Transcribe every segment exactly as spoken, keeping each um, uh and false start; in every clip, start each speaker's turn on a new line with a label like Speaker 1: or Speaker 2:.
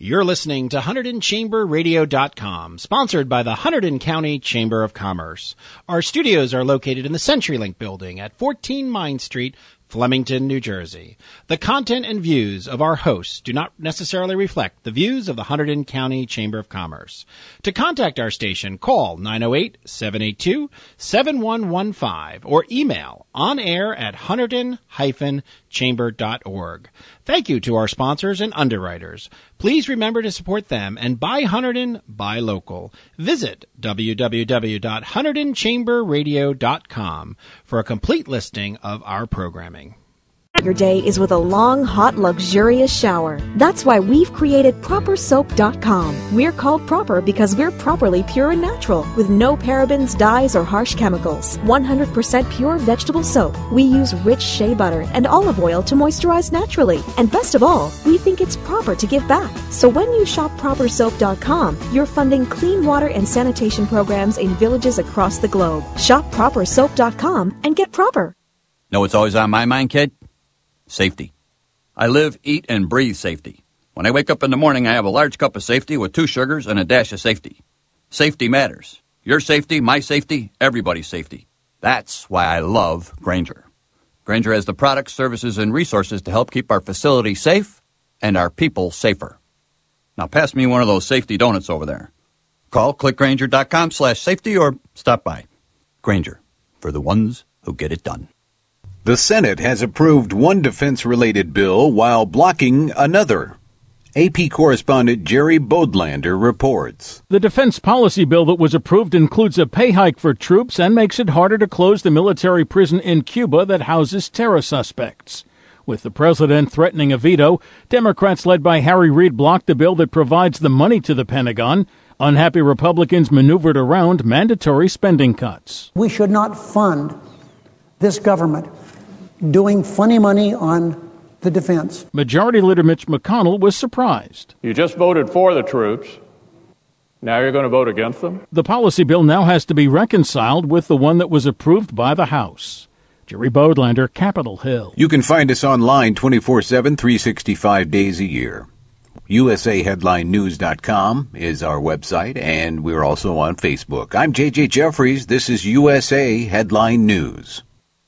Speaker 1: You're listening to Hunterdon Chamber Radio dot com, sponsored by the Hunterdon County Chamber of Commerce. Our studios are located in the CenturyLink building at fourteen Mine Street, Flemington, New Jersey. The content and views of our hosts do not necessarily reflect the views of the Hunterdon County Chamber of Commerce. To contact our station, call nine oh eight, seven eight two, seven one one five or email onair at hunterdon dash chamber dot org. Thank you to our sponsors and underwriters. Please remember to support them and buy Hunterdon, buy local. Visit w w w dot hunterdon chamber radio dot com for a complete listing of our programming.
Speaker 2: Your day is with a long, hot, luxurious shower. That's why we've created proper soap dot com. We're called Proper because we're properly pure and natural, with no parabens, dyes, or harsh chemicals. one hundred percent pure vegetable soap. We use rich shea butter and olive oil to moisturize naturally. And best of all, we think it's proper to give back. So when you shop proper soap dot com, you're funding clean water and sanitation programs in villages across the globe. Shop proper soap dot com and get proper.
Speaker 3: Know what's always on my mind, kid? Safety. I live, eat, and breathe safety. When I wake up in the morning, I have a large cup of safety with two sugars and a dash of safety. Safety matters. Your safety, my safety, everybody's safety. That's why I love Grainger. Grainger has the products, services, and resources to help keep our facility safe and our people safer. Now pass me one of those safety donuts over there. Call click grainger dot com slash safety or stop by. Grainger, for the ones who get it done.
Speaker 4: The Senate has approved one defense-related bill while blocking another. A P correspondent Jerry Bodlander reports.
Speaker 5: The defense policy bill that was approved includes a pay hike for troops and makes it harder to close the military prison in Cuba that houses terror suspects. With the president threatening a veto, Democrats led by Harry Reid blocked the bill that provides the money to the Pentagon. Unhappy Republicans maneuvered around mandatory spending cuts.
Speaker 6: We should not fund this government doing funny money on the defense.
Speaker 5: Majority Leader Mitch McConnell was surprised.
Speaker 7: You just voted for the troops. Now you're going to vote against them?
Speaker 5: The policy bill now has to be reconciled with the one that was approved by the House. Jerry Bodlander, Capitol Hill.
Speaker 4: You can find us online twenty-four seven, three hundred sixty-five days a year. U S A headline news dot com is our website, and we're also on Facebook. I'm J J Jeffries. This is U S A Headline News.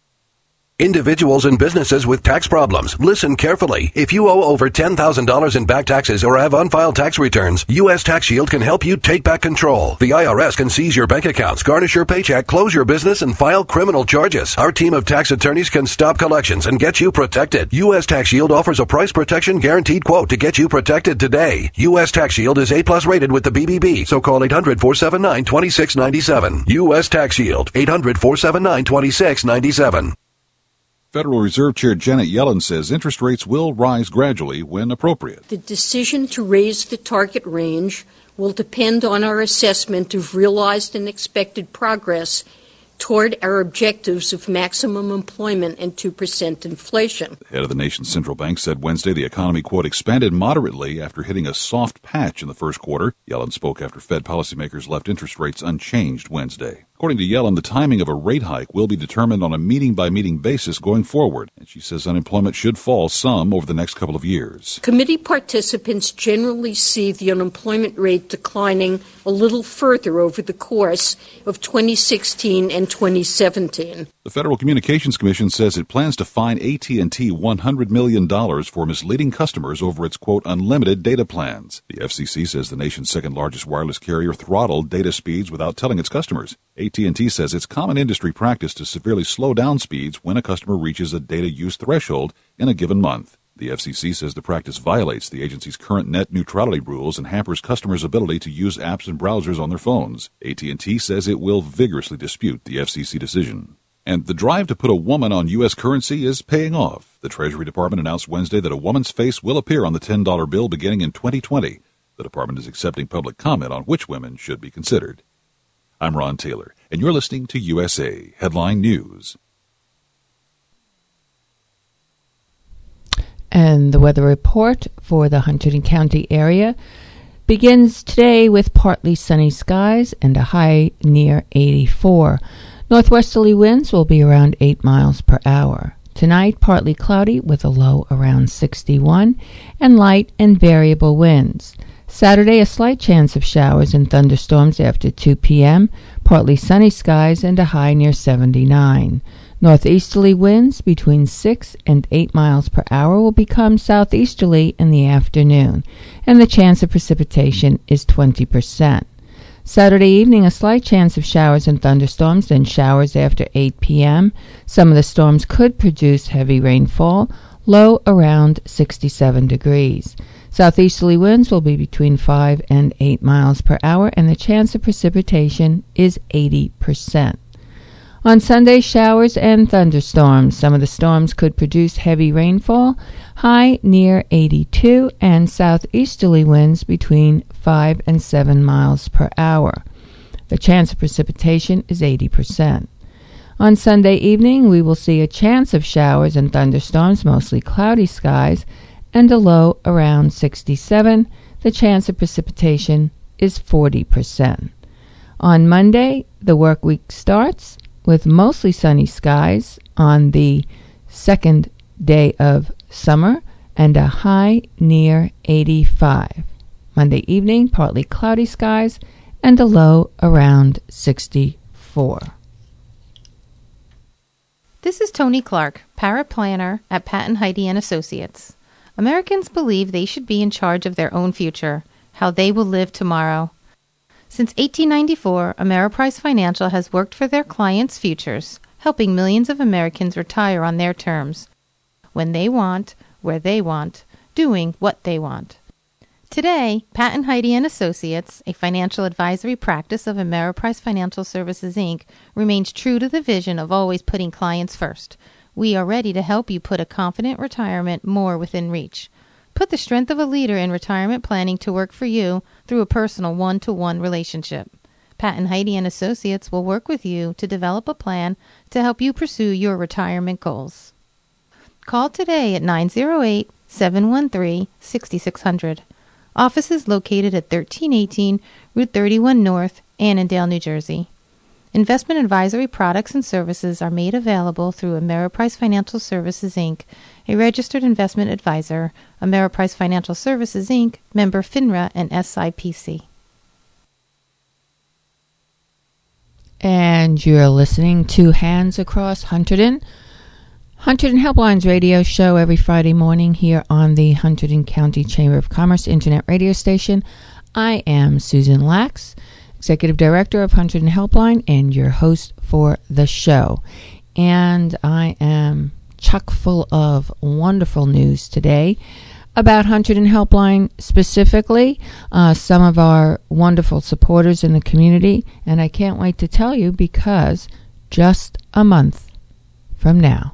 Speaker 8: Individuals and businesses with tax problems, listen carefully. If you owe over ten thousand dollars in back taxes or have unfiled tax returns, U S Tax Shield can help you take back control. The I R S can seize your bank accounts, garnish your paycheck, close your business, and file criminal charges. Our team of tax attorneys can stop collections and get you protected. U S Tax Shield offers a price protection guaranteed quote to get you protected today. U S Tax Shield is A plus rated with the B B B, so call eight hundred, four seven nine, two six nine seven. U S Tax Shield, eight hundred, four seven nine, two six nine seven.
Speaker 9: Federal Reserve Chair Janet Yellen says interest rates will rise gradually when appropriate.
Speaker 10: The decision to raise the target range will depend on our assessment of realized and expected progress toward our objectives of maximum employment and two percent inflation.
Speaker 9: The head of the nation's central bank said Wednesday the economy, quote, expanded moderately after hitting a soft patch in the first quarter. Yellen spoke after Fed policymakers left interest rates unchanged Wednesday. According to Yellen, the timing of a rate hike will be determined on a meeting-by-meeting basis going forward, and she says unemployment should fall some over the next couple of years.
Speaker 10: Committee participants generally see the unemployment rate declining a little further over the course of twenty sixteen and twenty seventeen.
Speaker 9: The Federal Communications Commission says it plans to fine A T and T one hundred million dollars for misleading customers over its, quote, unlimited data plans. The F C C says the nation's second-largest wireless carrier throttled data speeds without telling its customers. A T and T says it's common industry practice to severely slow down speeds when a customer reaches a data use threshold in a given month. The F C C says the practice violates the agency's current net neutrality rules and hampers customers' ability to use apps and browsers on their phones. A T and T says it will vigorously dispute the F C C decision. And the drive to put a woman on U S currency is paying off. The Treasury Department announced Wednesday that a woman's face will appear on the ten dollar bill beginning in twenty twenty. The department is accepting public comment on which women should be considered. I'm Ron Taylor, and you're listening to U S A Headline News.
Speaker 11: And the weather report for the Hunterdon County area begins today with partly sunny skies and a high near eighty-four. Northwesterly winds will be around eight miles per hour. Tonight, partly cloudy with a low around sixty-one and light and variable winds. Saturday, a slight chance of showers and thunderstorms after two p.m., partly sunny skies and a high near seventy-nine. Northeasterly winds between six and eight miles per hour will become southeasterly in the afternoon, and the chance of precipitation is twenty percent. Saturday evening, a slight chance of showers and thunderstorms, then showers after eight p.m. Some of the storms could produce heavy rainfall, low around sixty-seven degrees. Southeasterly winds will be between five and eight miles per hour, and the chance of precipitation is eighty percent. On Sunday, showers and thunderstorms. Some of the storms could produce heavy rainfall, high near eighty-two, and southeasterly winds between five and seven miles per hour. The chance of precipitation is eighty percent. On Sunday evening, we will see a chance of showers and thunderstorms, mostly cloudy skies, and a low around sixty-seven. The chance of precipitation is forty percent. On Monday, the work week starts with mostly sunny skies on the second day of summer and a high near eighty-five. Monday evening, partly cloudy skies and a low around sixty-four.
Speaker 12: This is Tony Clark, paraplanner at Pat and Heidi and Associates. Americans believe they should be in charge of their own future, how they will live tomorrow. Since eighteen ninety-four, Ameriprise Financial has worked for their clients' futures, helping millions of Americans retire on their terms, when they want, where they want, doing what they want. Today, Pat and Heidi and Associates, a financial advisory practice of Ameriprise Financial Services, Incorporated, remains true to the vision of always putting clients first. We are ready to help you put a confident retirement more within reach. Put the strength of a leader in retirement planning to work for you through a personal one-to-one relationship. Pat and Heidi and Associates will work with you to develop a plan to help you pursue your retirement goals. Call today at nine oh eight, seven one three, six six zero zero. Office is located at thirteen eighteen Route thirty-one North, Annandale, New Jersey. Investment advisory products and services are made available through Ameriprise Financial Services, Incorporated, a registered investment advisor. Ameriprise Financial Services, Incorporated, member FINRA and S I P C.
Speaker 11: And you're listening to Hands Across Hunterdon. Hunterdon Helplines radio show every Friday morning here on the Hunterdon County Chamber of Commerce Internet radio station. I am Susan Lax, Executive Director of Hunterdon Helpline and your host for the show. And I am chock full of wonderful news today about Hunterdon Helpline specifically, uh, some of our wonderful supporters in the community. And I can't wait to tell you because just a month from now,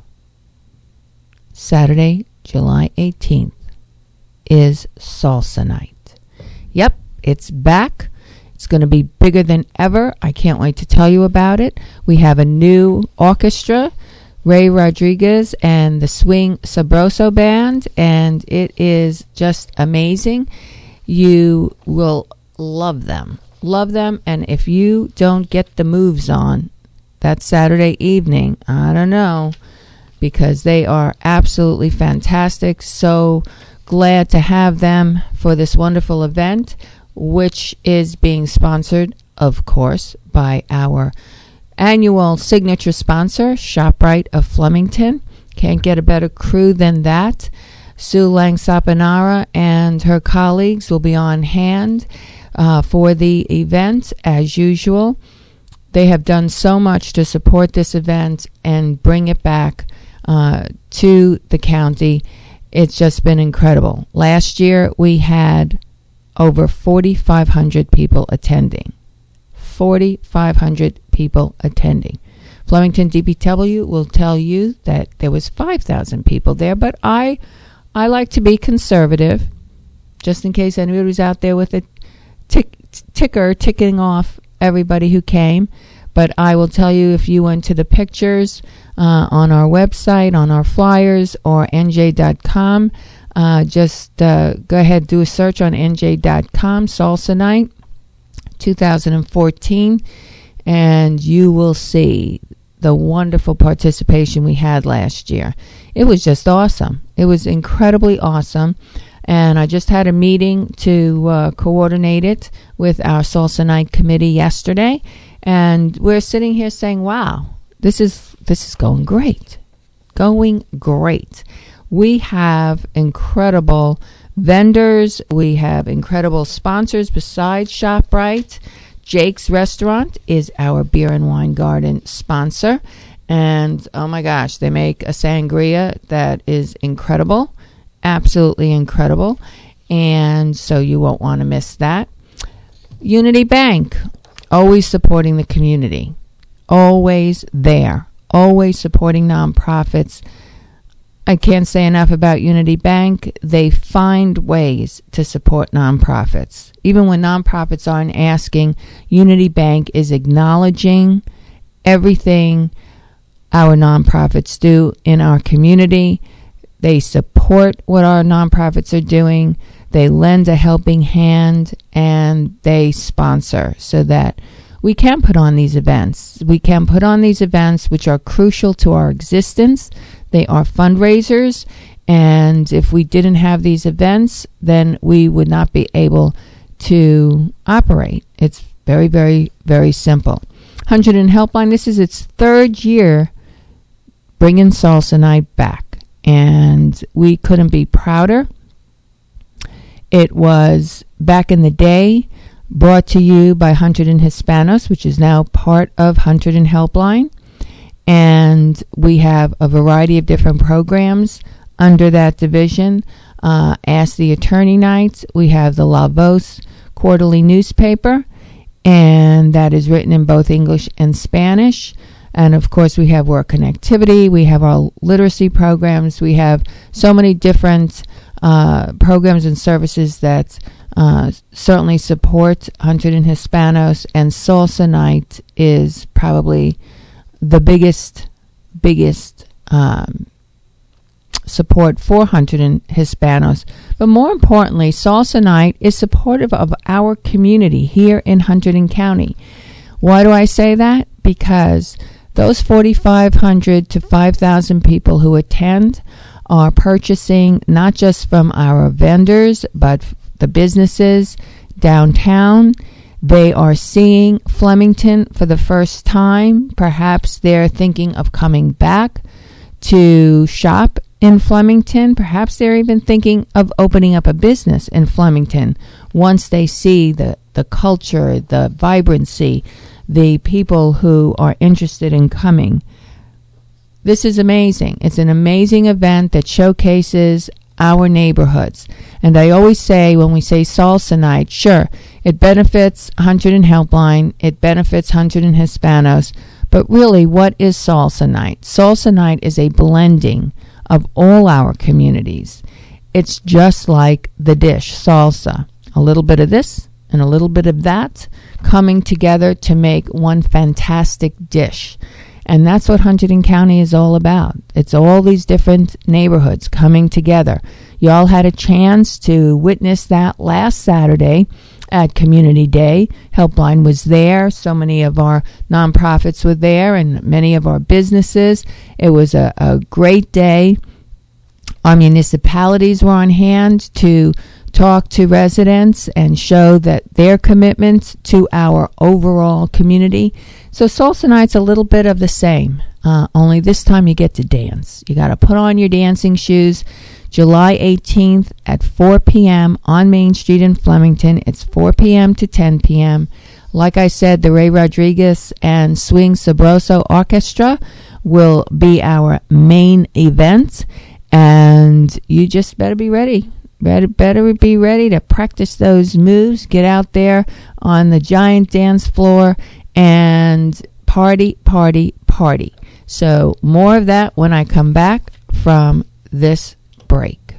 Speaker 11: Saturday, July eighteenth, is Salsa Night. Yep, it's back. It's going to be bigger than ever. I can't wait to tell you about it. We have a new orchestra, Ray Rodriguez and the Swing Sabroso Band, and it is just amazing. You will love them. Love them, and if you don't get the moves on that Saturday evening, I don't know, because they are absolutely fantastic. So glad to have them for this wonderful event, which is being sponsored, of course, by our annual signature sponsor, ShopRite of Flemington. Can't get a better crew than that. Sue Lang-Sapanara and her colleagues will be on hand uh, for the event, as usual. They have done so much to support this event and bring it back uh, to the county. It's just been incredible. Last year, we had over forty-five hundred people attending. forty-five hundred people attending. Flemington D P W will tell you that there was five thousand people there, but I I like to be conservative, just in case anybody was out there with a tick, ticker ticking off everybody who came. But I will tell you, if you went to the pictures uh, on our website, on our flyers, or N J dot com, uh, just uh, go ahead, do a search on N J dot com, Salsa Night two thousand fourteen, and you will see the wonderful participation we had last year. It was just awesome. It was incredibly awesome. And I just had a meeting to uh, coordinate it with our Salsa Night committee yesterday. And we're sitting here saying, wow, this is this is going great. Going great. We have incredible vendors. We have incredible sponsors besides ShopRite. Jake's Restaurant is our beer and wine garden sponsor. And, oh my gosh, they make a sangria that is incredible. Absolutely incredible. And so you won't want to miss that. Unity Bank, always supporting the community. Always there. Always supporting nonprofits. I can't say enough about Unity Bank. They find ways to support nonprofits. Even when nonprofits aren't asking, Unity Bank is acknowledging everything our nonprofits do in our community. They support what our nonprofits are doing. They lend a helping hand, and they sponsor so that we can put on these events. We can put on these events which are crucial to our existence. They are fundraisers, and if we didn't have these events, then we would not be able to operate. It's very, very, very simple. one hundred and Helpline, this is its third year bringing Salsa Night back, and we couldn't be prouder. It was, back in the day, brought to you by one hundred and Hispanos, which is now part of one hundred and Helpline. And we have a variety of different programs under that division. Uh, Ask the Attorney Nights. We have the La Voz quarterly newspaper, and that is written in both English and Spanish. And, of course, we have Work Connectivity. We have our literacy programs. We have so many different uh, programs and services that uh, certainly support one hundred and Hispanos. And Salsa Night is probably the biggest, biggest um, support for one hundred and Hispanos. But more importantly, Salsa Night is supportive of our community here in Hunterdon County. Why do I say that? Because those forty-five hundred to five thousand people who attend are purchasing not just from our vendors, but the businesses downtown. They are seeing Flemington for the first time. Perhaps they're thinking of coming back to shop in Flemington. Perhaps they're even thinking of opening up a business in Flemington once they see the, the culture, the vibrancy, the people who are interested in coming. This is amazing. It's an amazing event that showcases our neighborhoods. And I always say, when we say Salsa Night, sure, it benefits one hundred and Helpline, it benefits one hundred and Hispanos, but really, what is Salsa Night? Salsa Night is a blending of all our communities. It's just like the dish, salsa. A little bit of this and a little bit of that coming together to make one fantastic dish. And that's what Hunterdon County is all about. It's all these different neighborhoods coming together. You all had a chance to witness that last Saturday at Community Day. Helpline was there. So many of our nonprofits were there, and many of our businesses. It was a, a great day. Our municipalities were on hand to talk to residents and show that their commitment to our overall community. So Salsa Night's a little bit of the same, uh, only this time you get to dance. You got to put on your dancing shoes. July eighteenth at four p.m. on Main Street in Flemington. It's four p.m. to ten p.m. Like I said, the Ray Rodriguez and Swing Sabroso Orchestra will be our main event, and you just better be ready. Better, better be ready to practice those moves, get out there on the giant dance floor, and party, party, party. So more of that when I come back from this break.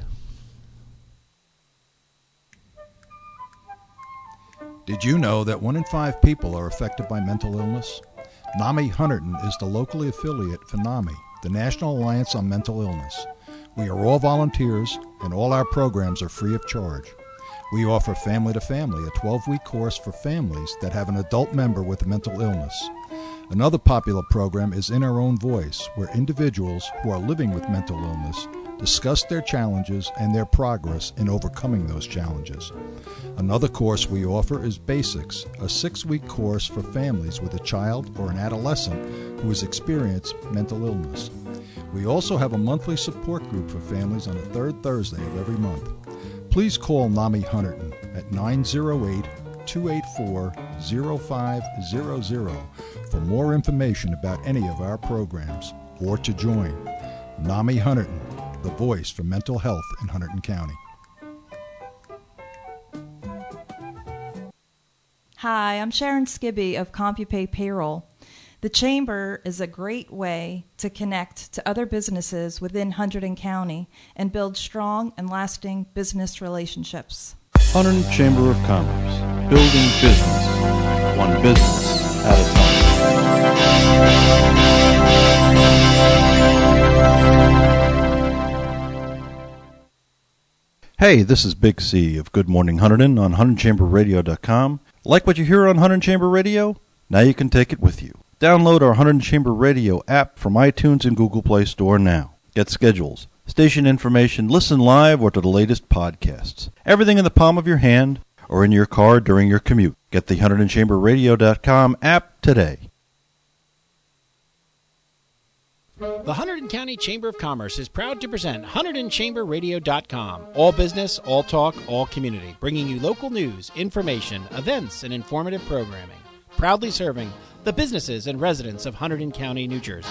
Speaker 13: Did you know that one in five people are affected by mental illness? NAMI Hunterdon is the locally affiliate for NAMI, the National Alliance on Mental Illness. We are all volunteers, and all our programs are free of charge. We offer Family to Family, a twelve-week course for families that have an adult member with a mental illness. Another popular program is In Our Own Voice, where individuals who are living with mental illness discuss their challenges and their progress in overcoming those challenges. Another course we offer is Basics, a six-week course for families with a child or an adolescent who has experienced mental illness. We also have a monthly support group for families on the third Thursday of every month. Please call NAMI Hunterdon at nine oh eight, two eight four, oh five hundred for more information about any of our programs or to join. NAMI Hunterdon, the voice for mental health in Hunterdon County.
Speaker 14: Hi, I'm Sharon Skibby of CompuPay Payroll. The Chamber is a great way to connect to other businesses within Hunterdon County and build strong and lasting business relationships.
Speaker 15: Hunterdon Chamber of Commerce, building business, one business at a time. Hey, this is Big C of Good Morning Hunterdon on Hunterdon Chamber Radio dot com. Like what you hear on Hunterdon Chamber Radio? Now you can take it with you. Download our Hunterdon Chamber Radio app from iTunes and Google Play Store now. Get schedules, station information, listen live or to the latest podcasts. Everything in the palm of your hand or in your car during your commute. Get the Hunterdon Chamber Radio dot com app today.
Speaker 1: The Hunterdon County Chamber of Commerce is proud to present Hunterdon Chamber Radio dot com. All business, all talk, all community. Bringing you local news, information, events, and informative programming. Proudly serving the businesses and residents of Hunterdon County, New Jersey.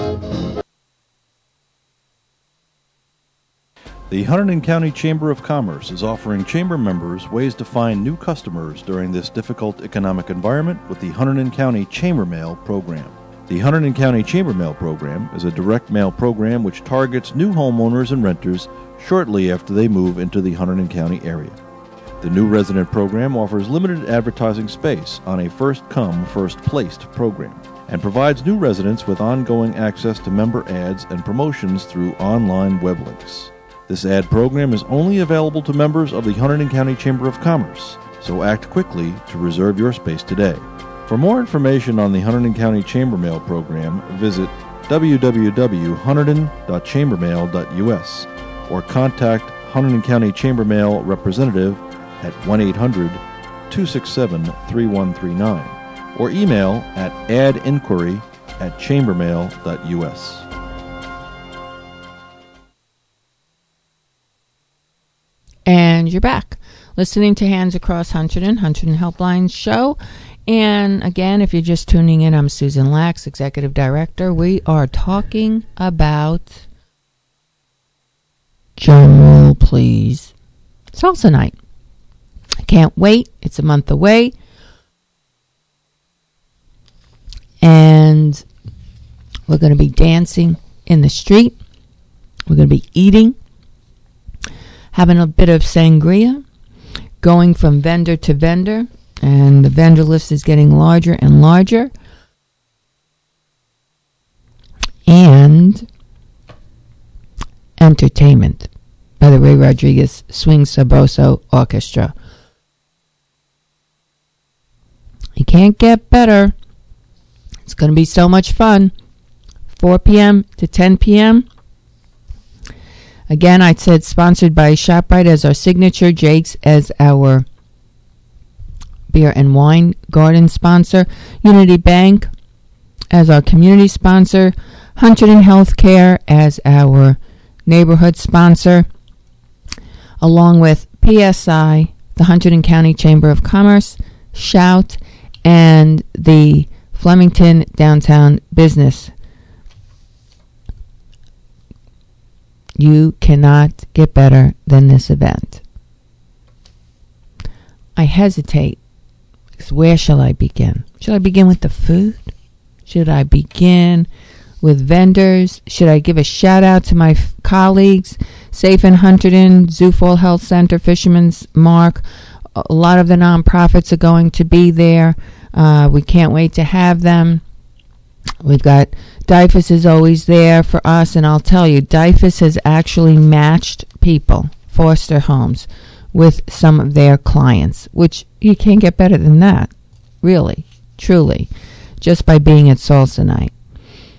Speaker 15: The Hunterdon County Chamber of Commerce is offering chamber members ways to find new customers during this difficult economic environment with the Hunterdon County Chamber Mail program. The Hunterdon County Chamber Mail program is a direct mail program which targets new homeowners and renters shortly after they move into the Hunterdon County area. The new resident program offers limited advertising space on a first-come, first-placed program and provides new residents with ongoing access to member ads and promotions through online web links. This ad program is only available to members of the Hunterdon County Chamber of Commerce, so act quickly to reserve your space today. For more information on the Hunterdon County Chamber Mail program, visit w w w dot hunterdon dot chamber mail dot u s or contact Hunterdon County Chamber Mail representative at one eight hundred, two six seven, three one three nine or email at adinquiry at chambermail dot u s.
Speaker 11: And you're back, listening to Hands Across Hunterdon, Hunterdon Helpline Show. And again, if you're just tuning in, I'm Susan Lax, Executive Director. We are talking about, drum roll please, Salsa Night. I can't wait. It's a month away. And we're going to be dancing in the street. We're going to be eating, having a bit of sangria, going from vendor to vendor. And the vendor list is getting larger and larger. And entertainment by the Ray Rodriguez Swing Sabroso Orchestra. You can't get better. It's going to be so much fun. four p.m. to ten p.m. Again, I said sponsored by ShopRite as our signature, Jake's as our beer and wine garden sponsor, Unity Bank as our community sponsor, Hunterdon Healthcare as our neighborhood sponsor, along with P S I, the Hunterdon County Chamber of Commerce, Shout, and the Flemington Downtown Business. You cannot get better than this event. I hesitate. Where shall I begin? Should I begin with the food? Should I begin with vendors? Should I give a shout out to my f- colleagues, Safe in Hunterdon, Zufall Health Center, Fisherman's Mark? A lot of the nonprofits are going to be there. Uh, we can't wait to have them. We've got D I F A S is always there for us, and I'll tell you, D I F A S has actually matched people, foster homes, with some of their clients, which you can't get better than that, really, truly, just by being at Salsa Night.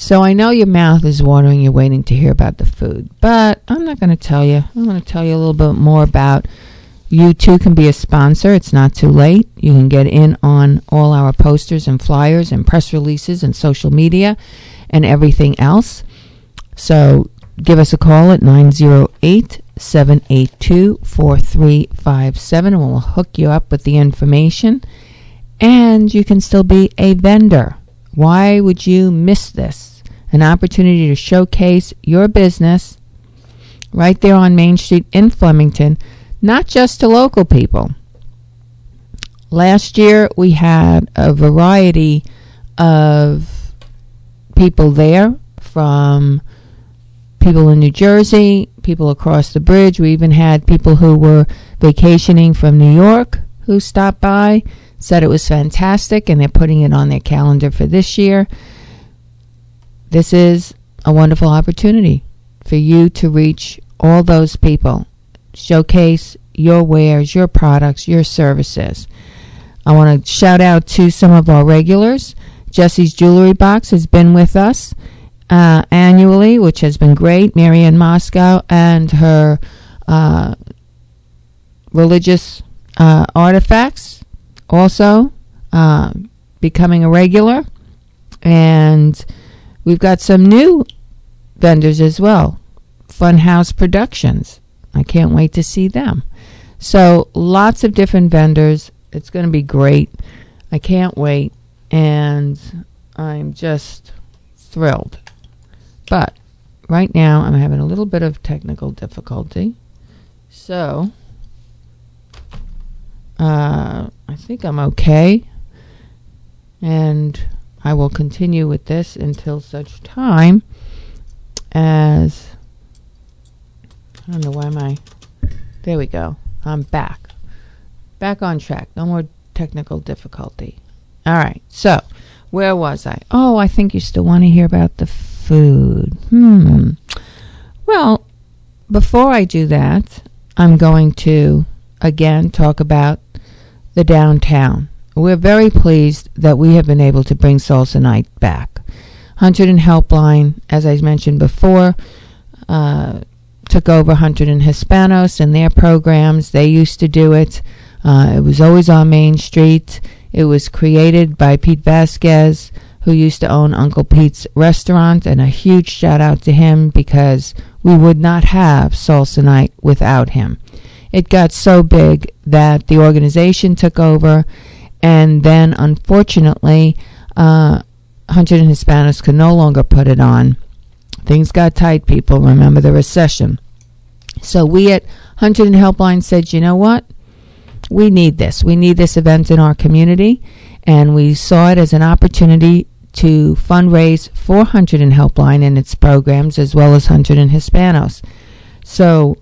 Speaker 11: So I know your mouth is watering. You're waiting to hear about the food. But I'm not going to tell you. I'm going to tell you a little bit more about you too can be a sponsor. It's not too late. You can get in on all our posters and flyers and press releases and social media and everything else. So give us a call at nine zero eight, seven eight two, four three five seven and we'll hook you up with the information. And you can still be a vendor. Why would you miss this? An opportunity to showcase your business right there on Main Street in Flemington, not just to local people. Last year we had a variety of people there, from people in New Jersey, people across the bridge. We even had people who were vacationing from New York who stopped by, said it was fantastic, and they're putting it on their calendar for this year. This is a wonderful opportunity for you to reach all those people. Showcase your wares, your products, your services. I want to shout out to some of our regulars. Jesse's Jewelry Box has been with us uh, annually, which has been great. Marianne Moscow and her uh, religious uh, artifacts also uh, becoming a regular. And we've got some new vendors as well. Funhouse Productions. I can't wait to see them. So lots of different vendors. It's going to be great. I can't wait. And I'm just thrilled. But right now I'm having a little bit of technical difficulty. So uh, I think I'm okay. And I will continue with this until such time as... I don't know why my... There we go. I'm back. Back on track. No more technical difficulty. All right. So, where was I? Oh, I think you still want to hear about the food. Hmm. Well, before I do that, I'm going to, again, talk about the downtown. We're very pleased that we have been able to bring Salsa Night back. Hunter and Helpline, as I mentioned before, uh... took over Hunter and Hispanos and their programs. They used to do it. Uh, it was always on Main Street. It was created by Pete Vasquez, who used to own Uncle Pete's restaurant, and a huge shout out to him because we would not have Salsa Night without him. It got so big that the organization took over, and then unfortunately uh, Hunter and Hispanos could no longer put it on. Things got tight, people. Remember the recession. So we at Hunter and Helpline said, you know what? We need this. We need this event in our community. And we saw it as an opportunity to fundraise for Hunter and Helpline and its programs, as well as Hunter and Hispanos. So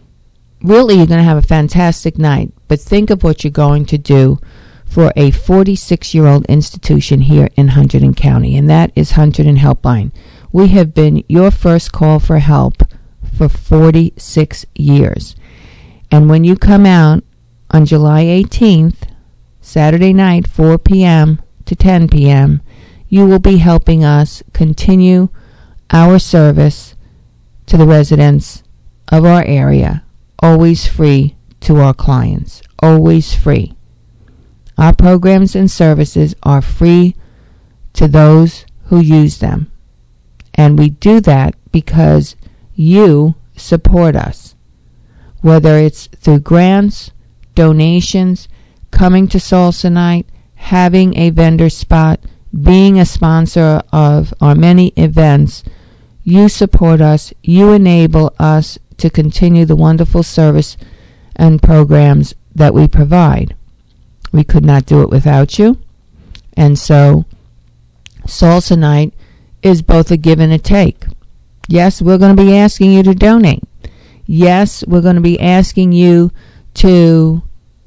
Speaker 11: really, you're going to have a fantastic night. But think of what you're going to do for a forty-six-year-old institution here in Hunterdon County, and that is Hunter and Helpline. We have been your first call for help for forty-six years. And when you come out on July eighteenth, Saturday night, four p.m. to ten p.m., you will be helping us continue our service to the residents of our area, always free to our clients, always free. Our programs and services are free to those who use them. And we do that because you support us, whether it's through grants, donations, coming to Salsa Night, having a vendor spot, being a sponsor of our many events. You support us. You enable us to continue the wonderful service and programs that we provide. We could not do it without you. And so Salsa Night is both a give and a take. Yes, we're going to be asking you to donate. Yes, we're going to be asking you to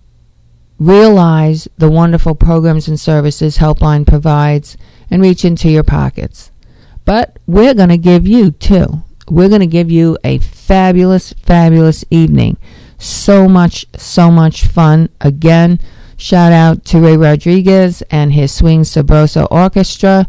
Speaker 11: realize the wonderful programs and services Helpline provides and reach into your pockets. But we're going to give you, too. We're going to give you a fabulous, fabulous evening. So much, so much fun. Again, shout out to Ray Rodriguez and his Swing Sabroso Orchestra.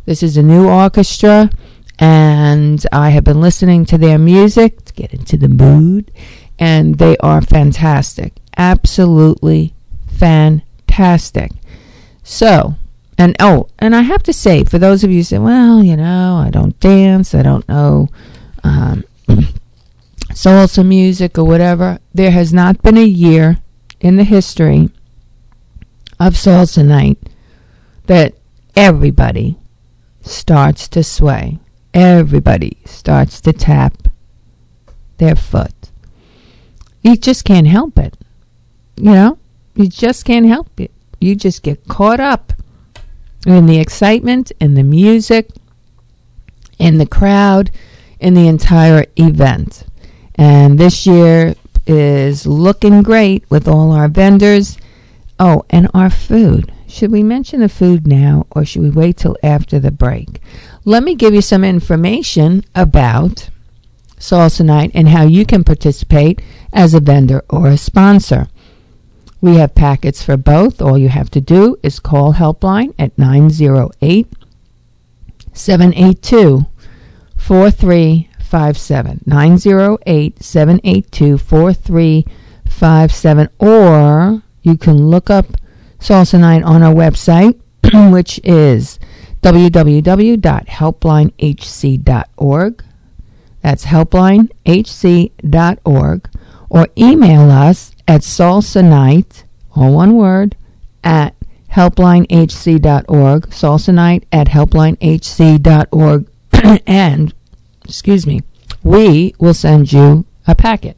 Speaker 11: This is a new orchestra, and I have been listening to their music to get into the mood, and they are fantastic. Absolutely fantastic. So, and oh, and I have to say, for those of you who say, well, you know, I don't dance, I don't know um, salsa music or whatever, there has not been a year in the history of Salsa Night that everybody starts to sway. Everybody starts to tap their foot. You just can't help it. You know, you just can't help it. You just get caught up in the excitement, in the music, in the crowd, in the entire event. And this year is looking great with all our vendors. Oh, and our food. Should we mention the food now, or should we wait till after the break? Let me give you some information about Salsa Night and how you can participate as a vendor or a sponsor. We have packets for both. All you have to do is call Helpline at nine zero eight, seven eight two, four three five seven. nine zero eight, seven eight two, four three five seven. Or you can look up Salsa Night on our website, which is w w w dot helpline h c dot org. That's helpline h c dot org. Or email us at salsa night, all one word, at helpline h c dot org. Salsa Night at helpline h c dot org. And, excuse me, we will send you a packet.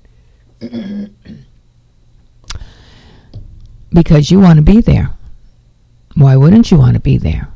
Speaker 11: Because you want to be there. Why wouldn't you want to be there?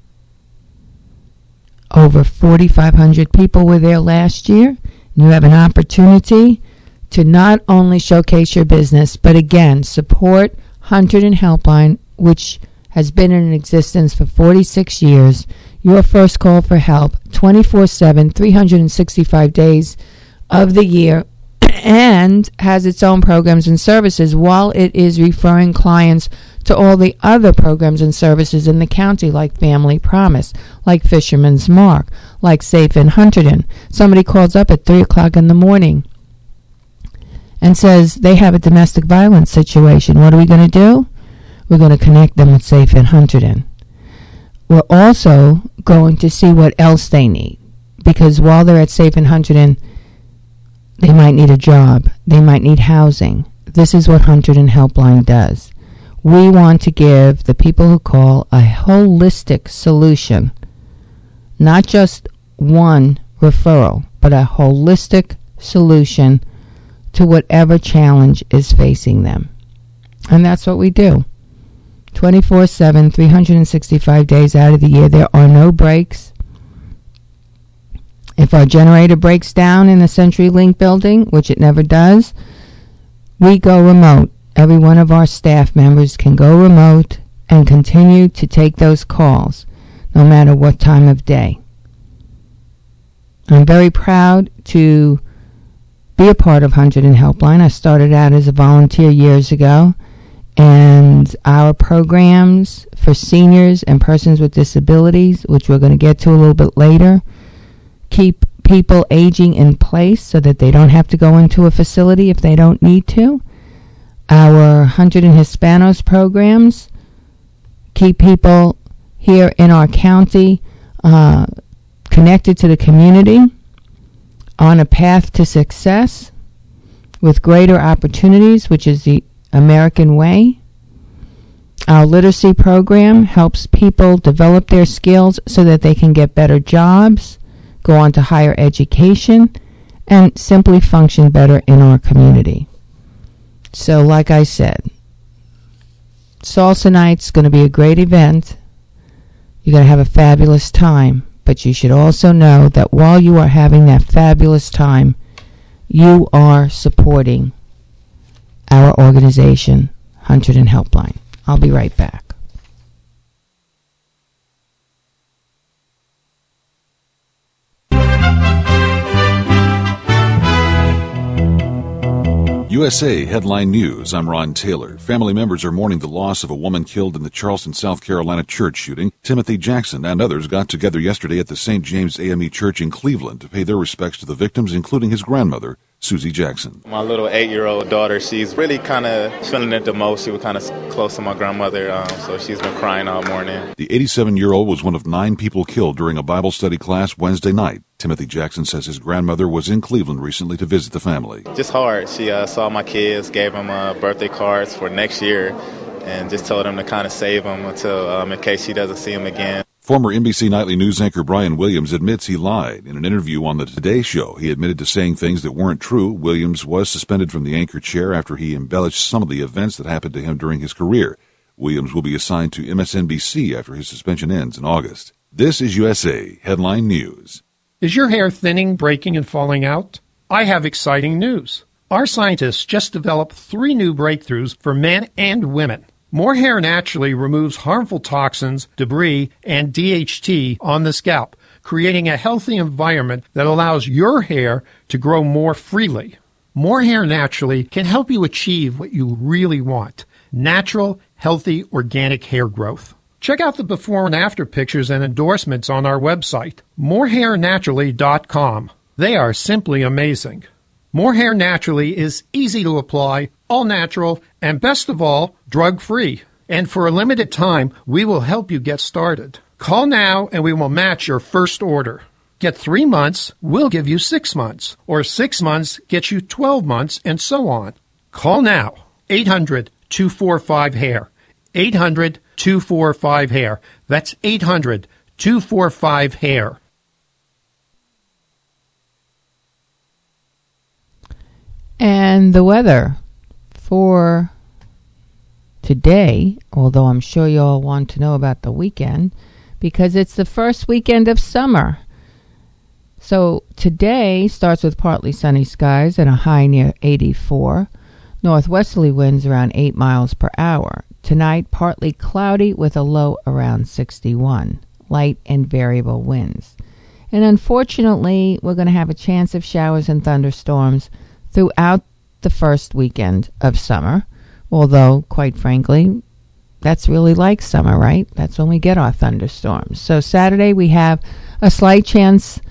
Speaker 11: Over forty-five hundred people were there last year. You have an opportunity to not only showcase your business, but again, support Hunter and Helpline, which has been in existence for forty-six years. Your first call for help, twenty-four seven, three hundred sixty-five days of the year, and has its own programs and services while it is referring clients to all the other programs and services in the county, like Family Promise, like Fisherman's Mark, like Safe in Hunterdon. Somebody calls up at three o'clock in the morning and says they have a domestic violence situation. What are we going to do? We're going to connect them with Safe in Hunterdon. We're also going to see what else they need, because while they're at Safe in Hunterdon, they might need a job. They might need housing. This is what Hunterdon Helpline does. We want to give the people who call a holistic solution, not just one referral, but a holistic solution to whatever challenge is facing them. And that's what we do. twenty-four seven, three hundred sixty-five days out of the year. There are no breaks. If our generator breaks down in the CenturyLink building, which it never does, we go remote. Every one of our staff members can go remote and continue to take those calls, no matter what time of day. I'm very proud to be a part of Hunterdon Helpline. I started out as a volunteer years ago, and our programs for seniors and persons with disabilities, which we're going to get to a little bit later, keep people aging in place so that they don't have to go into a facility if they don't need to. Our Hunterdon Hispanos programs keep people here in our county uh, connected to the community, on a path to success with greater opportunities, which is the American way. Our literacy program helps people develop their skills so that they can get better jobs, go on to higher education, and simply function better in our community. So, like I said, Salsa Night's going to be a great event. You're going to have a fabulous time. But you should also know that while you are having that fabulous time, you are supporting our organization, Hunterdon Helpline. I'll be right back.
Speaker 9: U U S A Headline News. I'm Ron Taylor. Family members are mourning the loss of a woman killed in the Charleston, South Carolina church shooting. Timothy Jackson and others got together yesterday at the Saint James A M E Church in Cleveland to pay their respects to the victims, including his grandmother, Susie Jackson.
Speaker 16: My little eight-year-old daughter, she's really kind of feeling it the most. She was kind of close to my grandmother, um, so she's been crying all morning.
Speaker 9: The eighty-seven-year-old was one of nine people killed during a Bible study class Wednesday night. Timothy Jackson says his grandmother was in Cleveland recently to visit the family.
Speaker 16: Just hard. She uh, saw my kids, gave them uh, birthday cards for next year, and just told them to kind of save them until um, in case she doesn't see them again.
Speaker 9: Former N B C Nightly News anchor Brian Williams admits he lied. In an interview on the Today Show, he admitted to saying things that weren't true. Williams was suspended from the anchor chair after he embellished some of the events that happened to him during his career. Williams will be assigned to M S N B C after his suspension ends in August. This is U S A Headline News.
Speaker 17: Is your hair thinning, breaking, and falling out? I have exciting news. Our scientists just developed three new breakthroughs for men and women. More Hair Naturally removes harmful toxins, debris, and D H T on the scalp, creating a healthy environment that allows your hair to grow more freely. More Hair Naturally can help you achieve what you really want: natural, healthy, organic hair growth. Check out the before and after pictures and endorsements on our website, more hair naturally dot com. They are simply amazing. More Hair Naturally is easy to apply, all natural, and best of all, drug-free. And for a limited time, we will help you get started. Call now and we will match your first order. Get three months, we'll give you six months. Or six months gets you twelve months, and so on. Call now, eight hundred, two four five, hair. eight hundred, two four five, hair. That's eight hundred, two four five, hair.
Speaker 11: And the weather for today, although I'm sure you all want to know about the weekend, because it's the first weekend of summer. So today starts with partly sunny skies and a high near eighty-four. Northwesterly winds around eight miles per hour. Tonight, partly cloudy with a low around sixty-one. Light and variable winds. And unfortunately, we're going to have a chance of showers and thunderstorms throughout the first weekend of summer, although, quite frankly, that's really like summer, right? That's when we get our thunderstorms. So Saturday we have a slight chance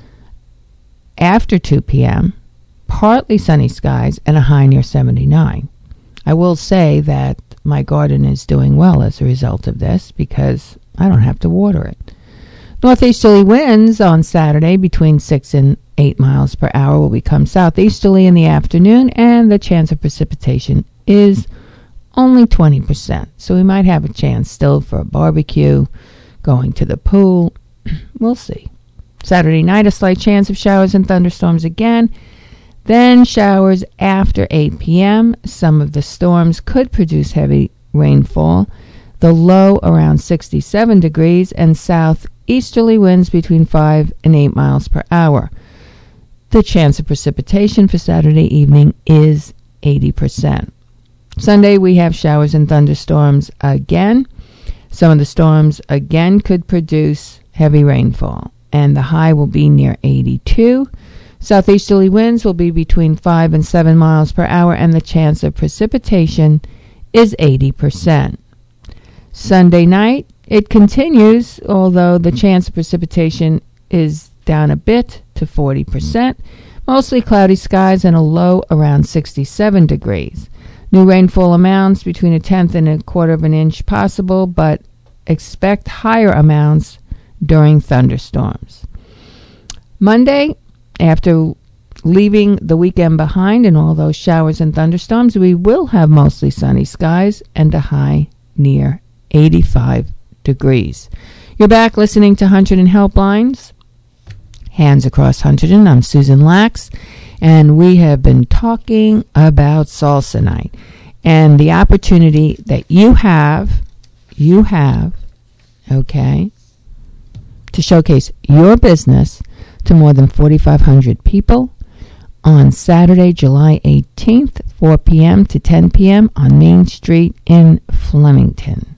Speaker 11: after two p.m., partly sunny skies, and a high near seventy-nine. I will say that my garden is doing well as a result of this because I don't have to water it. Northeasterly winds on Saturday between six and eight miles per hour will become southeasterly in the afternoon, and the chance of precipitation is only twenty percent. So we might have a chance still for a barbecue, going to the pool. We'll see. Saturday night, a slight chance of showers and thunderstorms again. Then showers after eight p.m. Some of the storms could produce heavy rainfall. The low around sixty-seven degrees, and southeasterly winds between five and eight miles per hour. The chance of precipitation for Saturday evening is eighty percent. Sunday we have showers and thunderstorms again. Some of the storms again could produce heavy rainfall, and the high will be near eighty-two. Southeasterly winds will be between five and seven miles per hour, and the chance of precipitation is eighty percent. Sunday night, it continues, although the chance of precipitation is down a bit to forty percent. Mostly cloudy skies and a low around sixty-seven degrees. New rainfall amounts between a tenth and a quarter of an inch possible, but expect higher amounts during thunderstorms. Monday, after leaving the weekend behind and all those showers and thunderstorms, we will have mostly sunny skies and a high near eighty-five degrees. You're back listening to Hunterdon Helplines. Hands Across Hunterdon. I'm Susan Lax, and we have been talking about salsa night and the opportunity that you have, you have, okay, to showcase your business to more than forty-five hundred people on Saturday, July eighteenth, four p.m. to ten p.m. on Main Street in Flemington.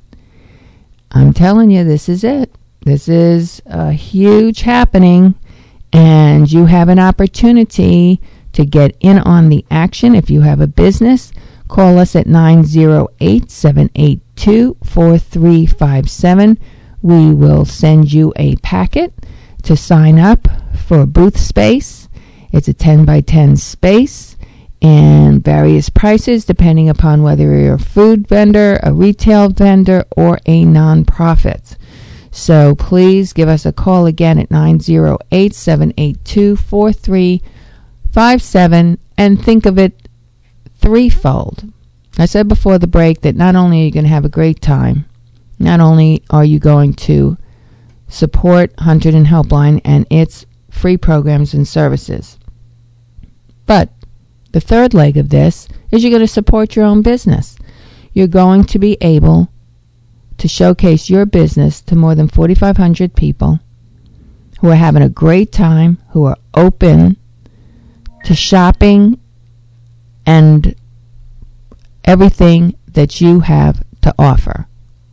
Speaker 11: I'm telling you, this is it. This is a huge happening, and you have an opportunity to get in on the action. If you have a business, call us at nine zero eight, seven eight two, four three five seven. We will send you a packet to sign up for booth space. It's a ten by ten space and various prices depending upon whether you're a food vendor, a retail vendor, or a nonprofit. So please give us a call again at nine zero eight, seven eight two, four three five seven and think of it threefold. I said before the break that not only are you going to have a great time, not only are you going to support Hunterdon Helpline and its free programs and services, but the third leg of this is you're going to support your own business. You're going to be able to showcase your business to more than forty-five hundred people who are having a great time, who are open to shopping and everything that you have to offer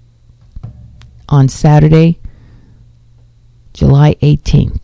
Speaker 11: on Saturday, July eighteenth.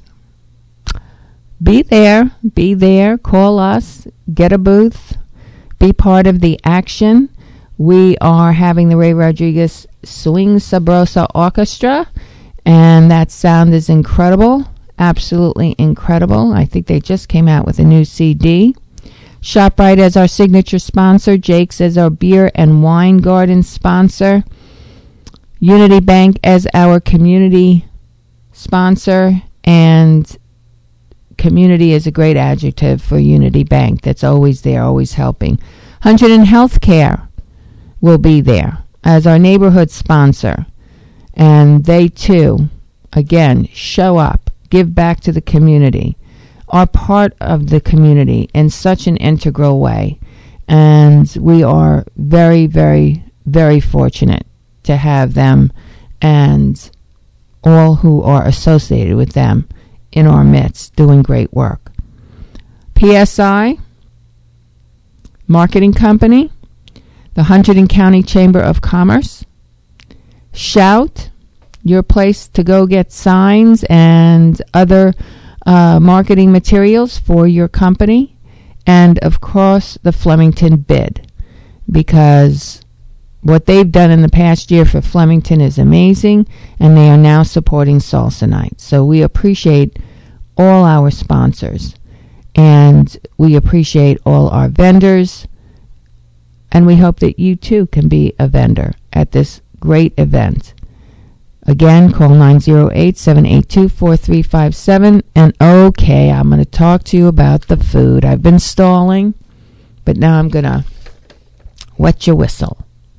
Speaker 11: Be there, be there, call us, get a booth, be part of the action. We are having the Ray Rodriguez Swing Sabrosa Orchestra, and that sound is incredible, absolutely incredible. I think they just came out with a new C D. ShopRite as our signature sponsor, Jake's as our beer and wine garden sponsor, Unity Bank as our community sponsor, and community is a great adjective for Unity Bank. That's always there, always helping. Hunterdon Healthcare will be there as our neighborhood sponsor, and they too, again, show up, give back to the community, are part of the community in such an integral way, and we are very, very, very fortunate to have them and all who are associated with them in our midst doing great work. P S I Marketing Company, the Hunterdon County Chamber of Commerce, Shout, your place to go get signs and other uh, marketing materials for your company, and of course the Flemington Bid, because what they've done in the past year for Flemington is amazing, and they are now supporting Salsa Night. So we appreciate all our sponsors, and we appreciate all our vendors, and we hope that you too can be a vendor at this great event. Again, call nine zero eight, seven eight two, four three five seven, and okay, I'm going to talk to you about the food. I've been stalling, but now I'm going to wet your whistle.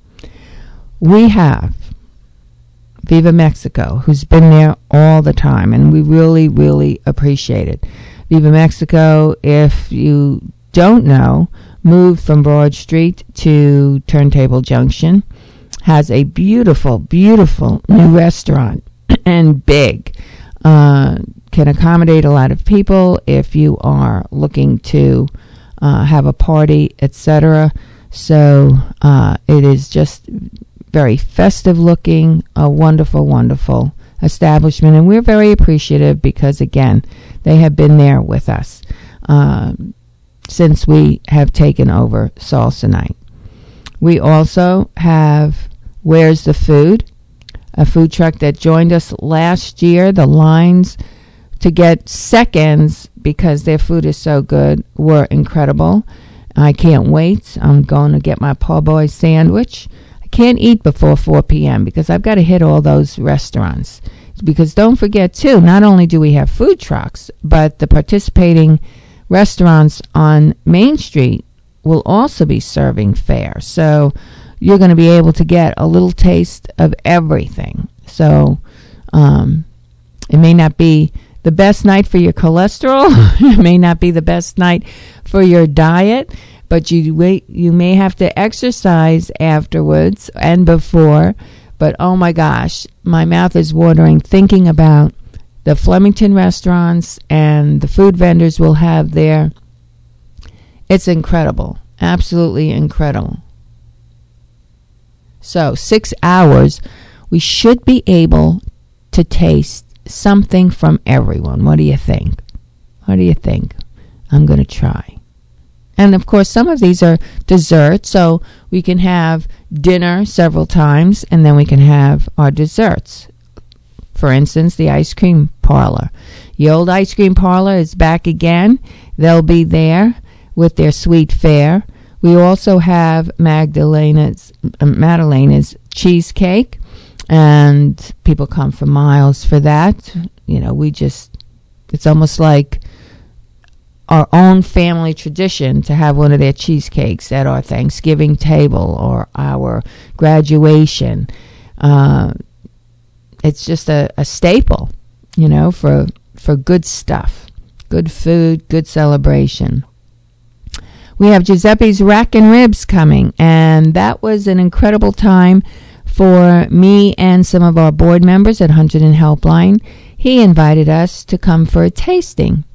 Speaker 11: We have Viva Mexico, who's been there all the time, and we really, really appreciate it. Viva Mexico, if you don't know, moved from Broad Street to Turntable Junction, has a beautiful, beautiful new restaurant, and big. Uh, can accommodate a lot of people if you are looking to uh, have a party, et cetera. So uh, it is just very festive looking, a wonderful, wonderful establishment, and we're very appreciative because, again, they have been there with us uh, since we have taken over Salsa Night. We also have Where's the Food, a food truck that joined us last year. The lines to get seconds because their food is so good were incredible. I can't wait. I'm going to get my po' boy sandwich. Can't eat before four p.m. because I've got to hit all those restaurants. Because don't forget, too, not only do we have food trucks, but the participating restaurants on Main Street will also be serving fare. So you're going to be able to get a little taste of everything. So um, it may not be the best night for your cholesterol. It may not be the best night for your diet. But you wait, you may have to exercise afterwards and before. But oh my gosh, my mouth is watering thinking about the Flemington restaurants and the food vendors will have there. It's incredible, absolutely incredible. So six hours, we should be able to taste something from everyone. What do you think? What do you think? I'm going to try. And, of course, some of these are desserts, so we can have dinner several times, and then we can have our desserts. For instance, the ice cream parlor. The old ice cream parlor is back again. They'll be there with their sweet fare. We also have Magdalena's, uh, Madalena's cheesecake, and people come for miles for that. You know, we just, it's almost like our own family tradition to have one of their cheesecakes at our Thanksgiving table or our graduation. Uh, it's just a, a staple, you know, for for good stuff, good food, good celebration. We have Giuseppe's Rack and Ribs coming, and that was an incredible time for me and some of our board members at Hunterdon Helpline. He invited us to come for a tasting.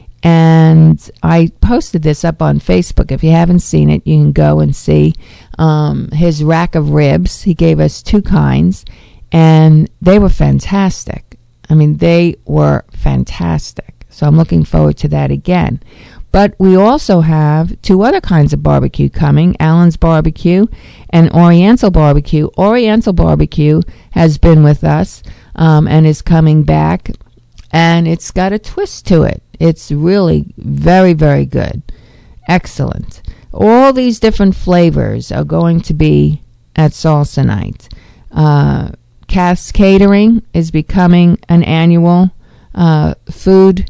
Speaker 11: And I posted this up on Facebook. If you haven't seen it, you can go and see um, his rack of ribs. He gave us two kinds, and they were fantastic. I mean, they were fantastic. So I'm looking forward to that again. But we also have two other kinds of barbecue coming, Allen's Barbecue and Oriental Barbecue. Oriental Barbecue has been with us um, and is coming back, and it's got a twist to it. It's really very, very good. Excellent. All these different flavors are going to be at Salsa Night. Uh, Cass Catering is becoming an annual uh, food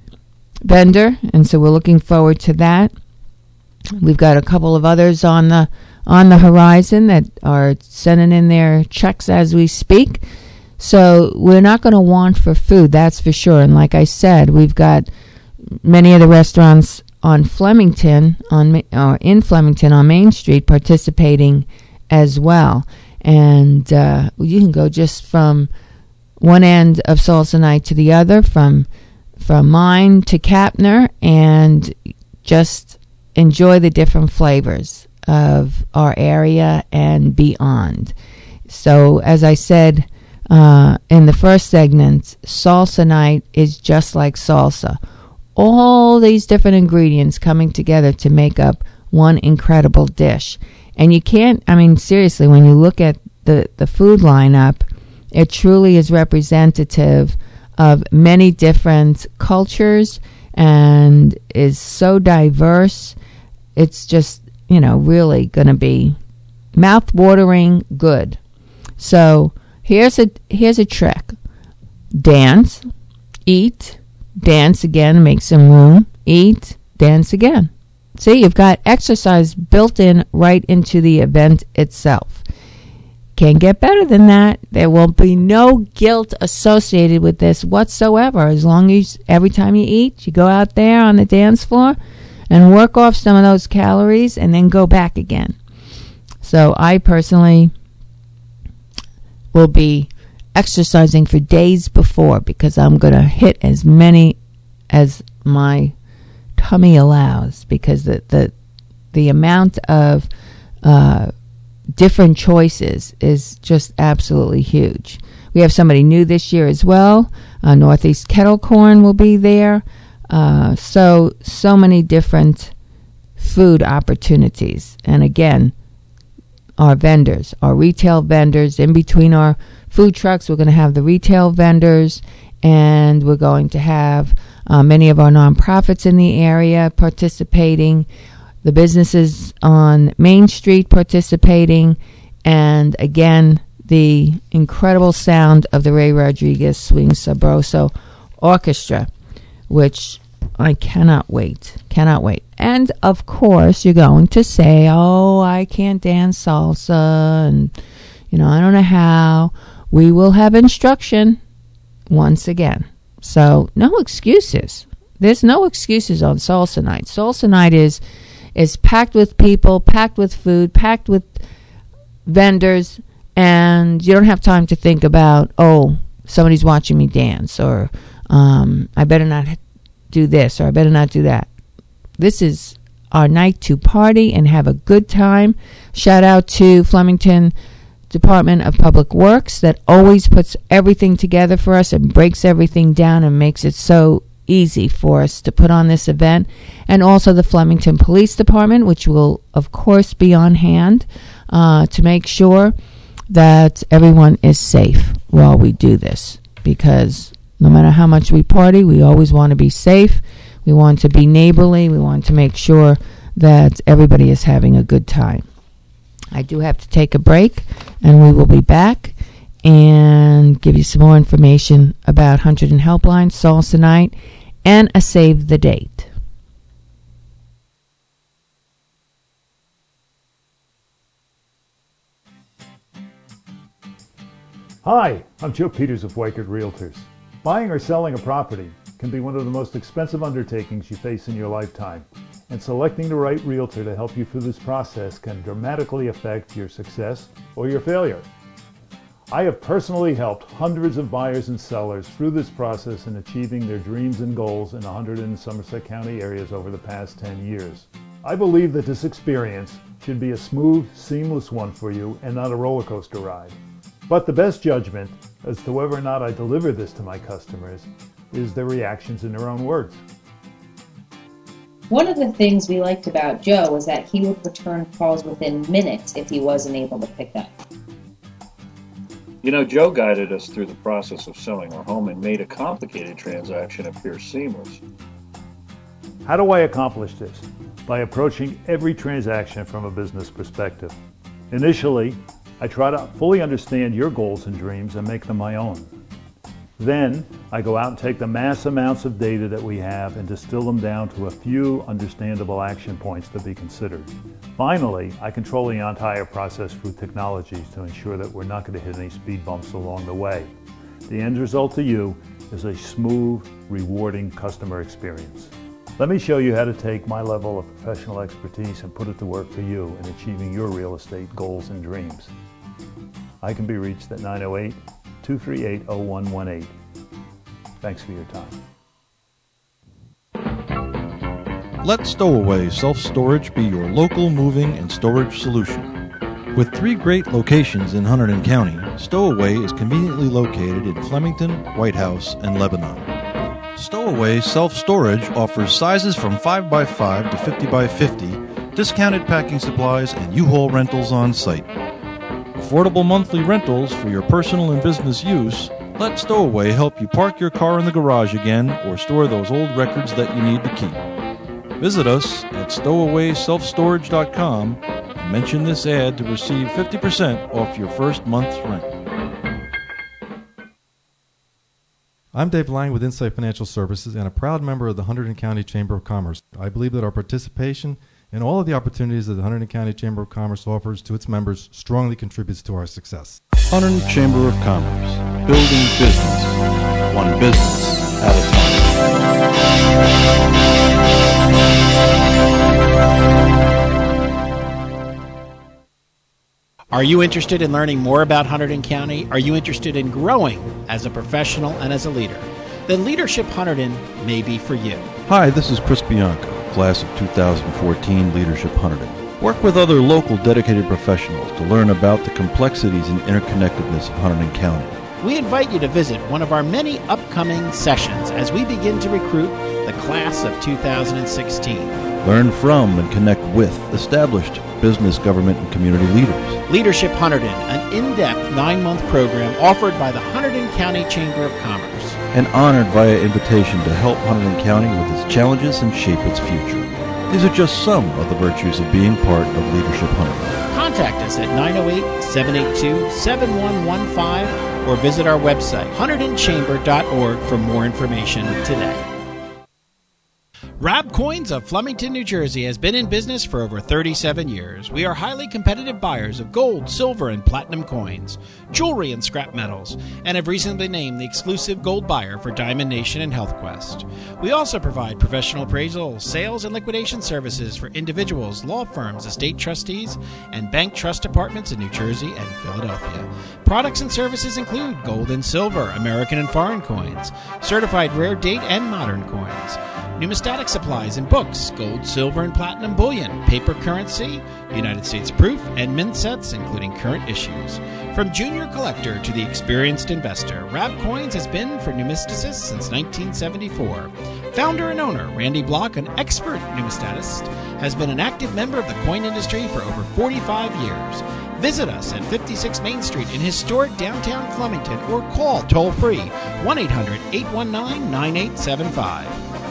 Speaker 11: vendor, and so we're looking forward to that. We've got a couple of others on the on the horizon that are sending in their checks as we speak. So we're not going to want for food, that's for sure. And like I said, we've got many of the restaurants on Flemington, on or in Flemington on Main Street, participating as well. And uh, you can go just from one end of Salsa Night to the other, from from mine to Kapner, and just enjoy the different flavors of our area and beyond. So, as I said uh, in the first segment, Salsa Night is just like salsa. All these different ingredients coming together to make up one incredible dish. And you can't, I mean, seriously, when you look at the, the food lineup, it truly is representative of many different cultures and is so diverse. It's just, you know, really going to be mouth-watering good. So here's a here's a trick. Dance, eat, dance again, make some room, eat, dance again. See, you've got exercise built in right into the event itself. Can't get better than that. There will be no guilt associated with this whatsoever. As long as every time you eat, you go out there on the dance floor and work off some of those calories and then go back again. So I personally will be exercising for days before because I'm going to hit as many as my tummy allows, because the the, the amount of uh, different choices is just absolutely huge. We have somebody new this year as well. Uh, Northeast Kettle Corn will be there. Uh, so, so many different food opportunities. And again, our vendors, our retail vendors, in between our food trucks, we're going to have the retail vendors, and we're going to have uh, many of our nonprofits in the area participating, the businesses on Main Street participating, and again, the incredible sound of the Ray Rodriguez Swing Sabroso Orchestra, which I cannot wait, cannot wait. And, of course, you're going to say, oh, I can't dance salsa, and, you know, I don't know how. We will have instruction once again. So, no excuses. There's no excuses on Salsa Night. Salsa Night is is packed with people, packed with food, packed with vendors, and you don't have time to think about, oh, somebody's watching me dance, or um, I better not do this, or I better not do that. This is our night to party and have a good time. Shout out to Flemington Department of Public Works that always puts everything together for us and breaks everything down and makes it so easy for us to put on this event. And also the Flemington Police Department, which will, of course, be on hand uh, to make sure that everyone is safe while we do this. Because no matter how much we party, we always want to be safe. We want to be neighborly. We want to make sure that everybody is having a good time. I do have to take a break, and we will be back and give you some more information about Hunterdon Helpline, Salsa Night, and a Save the Date.
Speaker 18: Hi, I'm Joe Peters of Weichert Realtors. Buying or selling a property can be one of the most expensive undertakings you face in your lifetime, and selecting the right realtor to help you through this process can dramatically affect your success or your failure. I have personally helped hundreds of buyers and sellers through this process in achieving their dreams and goals in the Hunterdon and Somerset County areas over the past ten years. I believe that this experience should be a smooth, seamless one for you and not a roller coaster ride. But the best judgment as to whether or not I deliver this to my customers is their reactions in their own words.
Speaker 19: One of the things we liked about Joe was that he would return calls within minutes if he wasn't able to pick up.
Speaker 20: You know, Joe guided us through the process of selling our home and made a complicated transaction appear seamless.
Speaker 18: How do I accomplish this? By approaching every transaction from a business perspective. Initially, I try to fully understand your goals and dreams and make them my own. Then, I go out and take the mass amounts of data that we have and distill them down to a few understandable action points to be considered. Finally, I control the entire process through technologies to ensure that we're not going to hit any speed bumps along the way. The end result to you is a smooth, rewarding customer experience. Let me show you how to take my level of professional expertise and put it to work for you in achieving your real estate goals and dreams. I can be reached at nine oh eight, two three eight, oh one one eight. Thanks for your time.
Speaker 15: Let Stowaway Self-Storage be your local moving and storage solution. With three great locations in Hunterdon County, Stowaway is conveniently located in Flemington, White House, and Lebanon. Stowaway Self-Storage offers sizes from five by five to fifty by fifty, discounted packing supplies, and U-Haul rentals on site. Affordable monthly rentals for your personal and business use. Let Stowaway help you park your car in the garage again or store those old records that you need to keep. Visit us at stowaway self storage dot com and mention this ad to receive fifty percent off your first month's rent.
Speaker 21: I'm Dave Lang with Insight Financial Services and a proud member of the Hunterdon County Chamber of Commerce. I believe that our participation in all of the opportunities that the Hunterdon County Chamber of Commerce offers to its members strongly contributes to our success.
Speaker 15: Hunterdon Chamber of Commerce, building business, one business at a time.
Speaker 1: Are you interested in learning more about Hunterdon County? Are you interested in growing as a professional and as a leader? Then Leadership Hunterdon may be for you.
Speaker 15: Hi, this is Chris Bianco, class of two thousand fourteen Leadership Hunterdon. Work with other local dedicated professionals to learn about the complexities and interconnectedness of Hunterdon County.
Speaker 1: We invite you to visit one of our many upcoming sessions as we begin to recruit the class of two thousand sixteen.
Speaker 15: Learn from and connect with established business, government, and community leaders.
Speaker 1: Leadership Hunterdon, an in-depth nine-month program offered by the Hunterdon County Chamber of Commerce.
Speaker 15: And honored via invitation to help Hunterdon County with its challenges and shape its future. These are just some of the virtues of being part of Leadership Hunterdon.
Speaker 1: Contact us at nine oh eight, seven eight two, seven one one five or visit our website, hunterdon chamber dot org, for more information today. Rab Coins of Flemington, New Jersey has been in business for over thirty-seven years. We are highly competitive buyers of gold, silver, and platinum coins, jewelry, and scrap metals, and have recently been named the exclusive gold buyer for Diamond Nation and HealthQuest. We also provide professional appraisal, sales, and liquidation services for individuals, law firms, estate trustees, and bank trust departments in New Jersey and Philadelphia. Products and services include gold and silver, American and foreign coins, certified rare date and modern coins, numismatic supplies and books, gold, silver, and platinum bullion, paper currency, United States proof, and mint sets, including current issues. From junior collector to the experienced investor, Rab Coins has been for numisticists since nineteen seventy-four. Founder and owner Randy Block, an expert numismatist, has been an active member of the coin industry for over forty-five years. Visit us at fifty-six Main Street in historic downtown Flemington or call toll-free one eight hundred, eight one nine, nine eight seven five.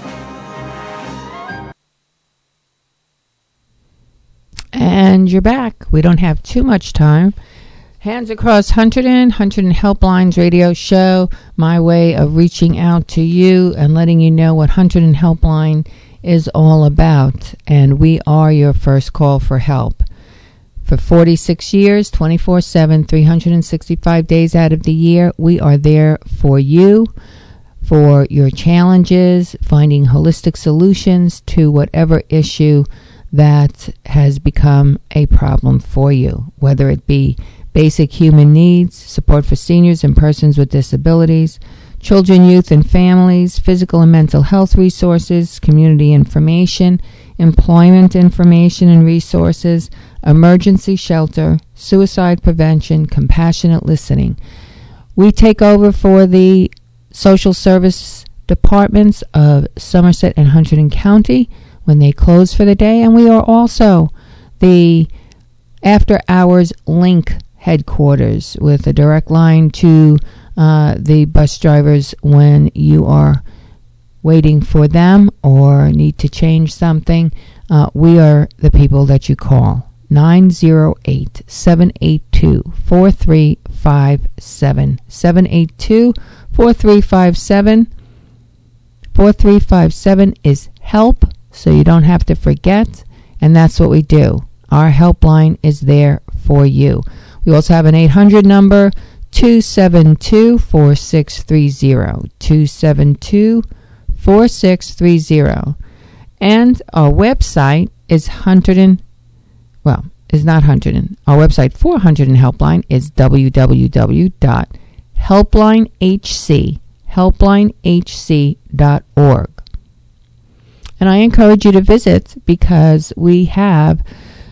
Speaker 11: And you're back. We don't have too much time. Hands Across Hunterdon, Hunterdon Helplines radio show, my way of reaching out to you and letting you know what Hunterdon Helpline is all about. And we are your first call for help. For forty-six years, twenty-four seven, three hundred sixty-five days out of the year, we are there for you, for your challenges, finding holistic solutions to whatever issue that has become a problem for you, whether it be basic human needs, support for seniors and persons with disabilities, children, youth, and families, physical and mental health resources, community information, employment information and resources, emergency shelter, suicide prevention, compassionate listening. We take over for the social service departments of Somerset and Hunterdon County when they close for the day, and we are also the after-hours link headquarters with a direct line to uh, the bus drivers when you are waiting for them or need to change something. Uh, we are the people that you call. nine zero eight, seven eight two, four three five seven. seven eight two, four three five seven. four three five seven is help, so you don't have to forget, and that's what we do. Our helpline is there for you. We also have an eight hundred number, two seven two, four six three zero, two seven two, four six three zero. And our website is Hunterdon, well, is not Hunterdon. Our website for Hunterdon Helpline is w w w dot helpline h c, helpline h c dot org. And I encourage you to visit because we have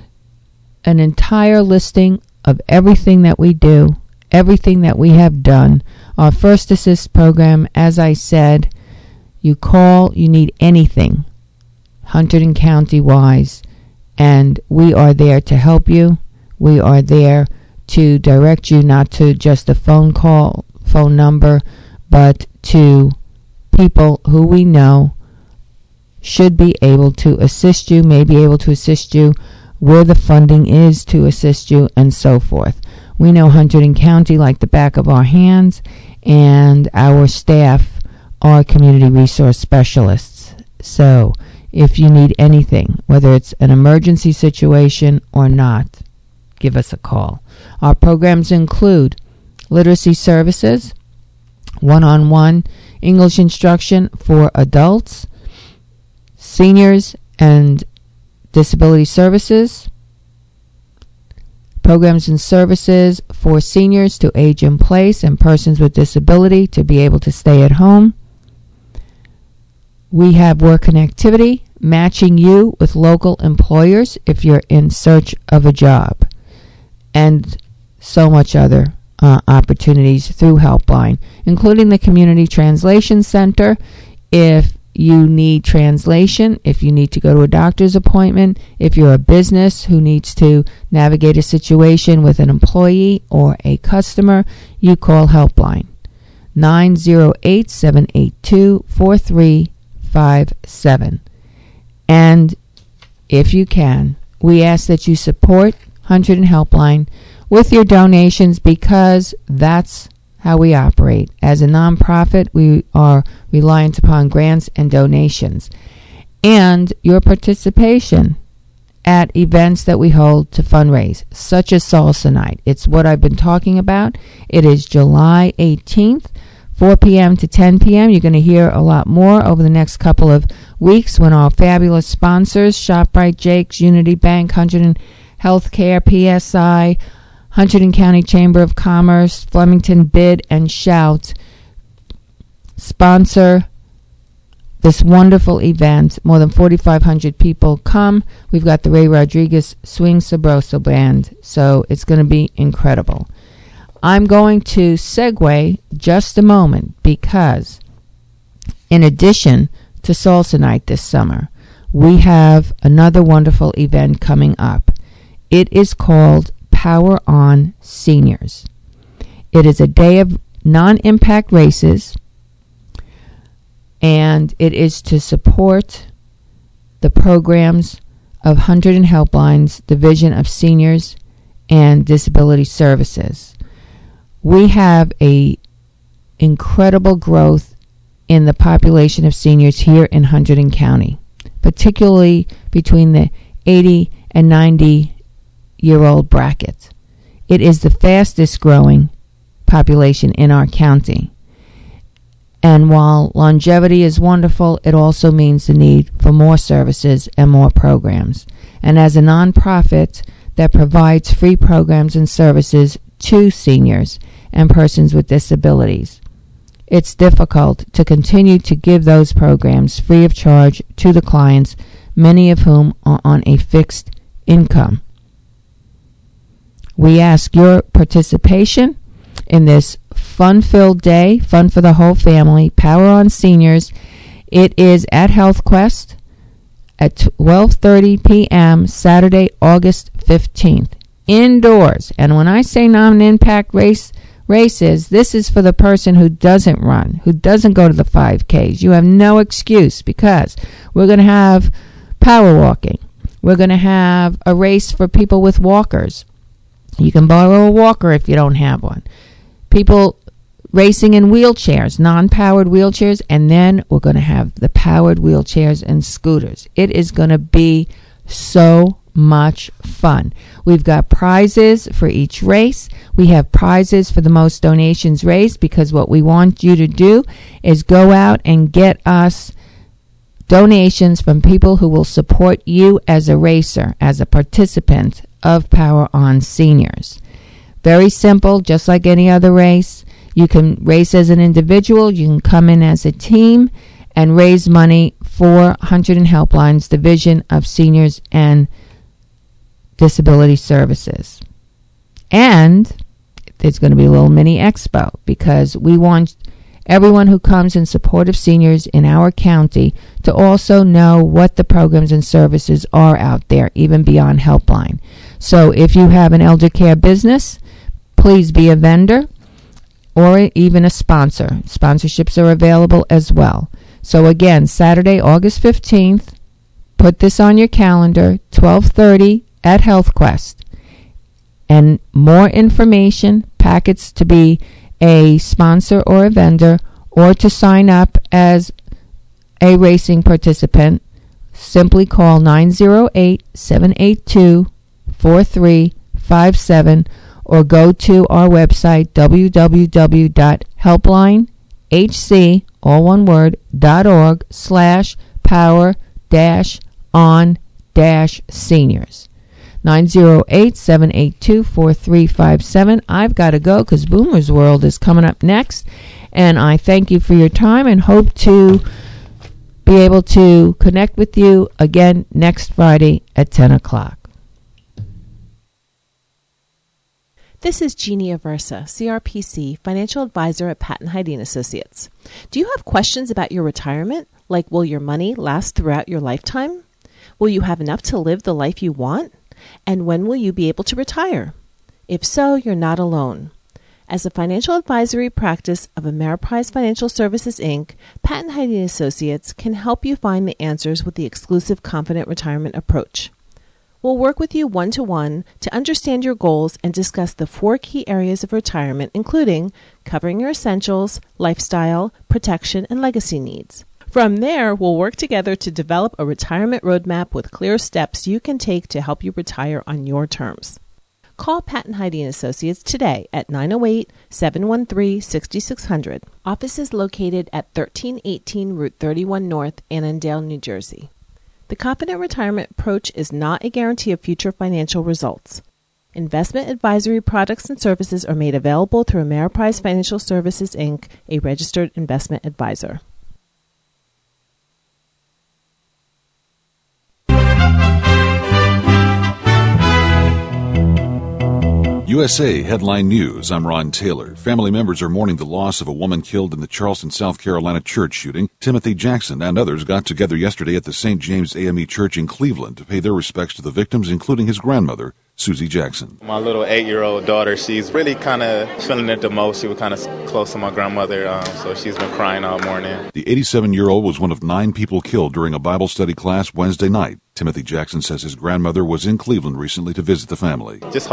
Speaker 11: an entire listing of everything that we do, everything that we have done. Our First Assist program, as I said, you call, you need anything, Hunterdon County-wise, and we are there to help you. We are there to direct you not to just a phone call, phone number, but to people who we know should be able to assist you, may be able to assist you, where the funding is to assist you, and so forth. We know Hunterdon County like the back of our hands, and our staff are community resource specialists. So if you need anything, whether it's an emergency situation or not, give us a call. Our programs include literacy services, one-on-one English instruction for adults, seniors and disability services, programs and services for seniors to age in place and persons with disability to be able to stay at home. We have work connectivity, matching you with local employers if you're in search of a job, and so much other uh, opportunities through Helpline, including the Community Translation Center. If you need translation, if you need to go to a doctor's appointment, if you're a business who needs to navigate a situation with an employee or a customer, you call Helpline. nine zero eight, seven eight two, four three five seven. And if you can, we ask that you support Hunterdon Helpline with your donations, because that's how we operate. As a nonprofit, we are reliant upon grants and donations. And your participation at events that we hold to fundraise, such as Salsa Night. It's what I've been talking about. It is July eighteenth, four p.m. to ten p.m. You're going to hear a lot more over the next couple of weeks when our fabulous sponsors, ShopRite, Jake's, Unity Bank, Hunterdon Healthcare, P S I, Hunterdon County Chamber of Commerce, Flemington Bid and Shout, sponsor this wonderful event. More than forty-five hundred people come. We've got the Ray Rodriguez Swing Sabroso Band, so it's going to be incredible. I'm going to segue just a moment because in addition to Salsa Night this summer, we have another wonderful event coming up. It is called Power On Seniors. It is a day of non-impact races, and it is to support the programs of Hunterdon Helpline's Division of Seniors and Disability Services. We have a incredible growth in the population of seniors here in Hunterdon County, particularly between the eighty and ninety year old bracket. It is the fastest growing population in our county. And while longevity is wonderful, it also means the need for more services and more programs. And as a nonprofit that provides free programs and services to seniors and persons with disabilities, it's difficult to continue to give those programs free of charge to the clients, many of whom are on a fixed income. We ask your participation in this fun-filled day, fun for the whole family, Power On Seniors. It is at HealthQuest at twelve thirty p.m. Saturday, August fifteenth, indoors. And when I say non-impact race races, this is for the person who doesn't run, who doesn't go to the five Ks. You have no excuse because we're going to have power walking. We're going to have a race for people with walkers. You can borrow a walker if you don't have one. People racing in wheelchairs, non-powered wheelchairs, and then we're going to have the powered wheelchairs and scooters. It is going to be so much fun. We've got prizes for each race. We have prizes for the most donations raised because what we want you to do is go out and get us donations from people who will support you as a racer, as a participant of Power On Seniors. Very simple, just like any other race. You can race as an individual, you can come in as a team and raise money for Hunterdon Helpline's Division of Seniors and Disability Services. And there's going to be a little mini expo because we want everyone who comes in support of seniors in our county to also know what the programs and services are out there, even beyond Helpline. So if you have an elder care business, please be a vendor or even a sponsor. Sponsorships are available as well. So again, Saturday, August fifteenth, put this on your calendar, twelve thirty at HealthQuest. And more information, packets to be a sponsor or a vendor, or to sign up as a racing participant, simply call nine oh eight, seven eight two, four three five seven or go to our website w w w dot helpline h c all one word dot org slash power dash on dash seniors. nine oh eight, seven eight two, four three five seven. I've got to go because Boomer's World is coming up next. And I thank you for your time and hope to be able to connect with you again next Friday at ten o'clock.
Speaker 2: This is Jeannie Aversa, C R P C, Financial Advisor at Patton Heide and Associates. Do you have questions about your retirement? Like, will your money last throughout your lifetime? Will you have enough to live the life you want? And when will you be able to retire? If so, you're not alone. As a financial advisory practice of Ameriprise Financial Services, Incorporated, Patton Heide and Associates can help you find the answers with the exclusive Confident Retirement approach. We'll work with you one-to-one to understand your goals and discuss the four key areas of retirement, including covering your essentials, lifestyle, protection, and legacy needs. From there, we'll work together to develop a retirement roadmap with clear steps you can take to help you retire on your terms. Call Patton Heide and Associates today at nine oh eight, seven one three, six six zero zero. Office is located at thirteen eighteen Route thirty-one North, Annandale, New Jersey. The Confident Retirement approach is not a guarantee of future financial results. Investment advisory products and services are made available through Ameriprise Financial Services, Incorporated, a registered investment advisor.
Speaker 9: U S A Headline News. I'm Ron Taylor. Family members are mourning the loss of a woman killed in the Charleston, South Carolina church shooting. Timothy Jackson and others got together yesterday at the Saint James A M E Church in Cleveland to pay their respects to the victims, including his grandmother, Susie Jackson.
Speaker 16: My little eight-year-old daughter, she's really kind of feeling it the most. She was kind of close to my grandmother, um, so she's been crying all morning.
Speaker 9: The eighty-seven-year-old was one of nine people killed during a Bible study class Wednesday night. Timothy Jackson says his grandmother was in Cleveland recently to visit the family.
Speaker 16: Just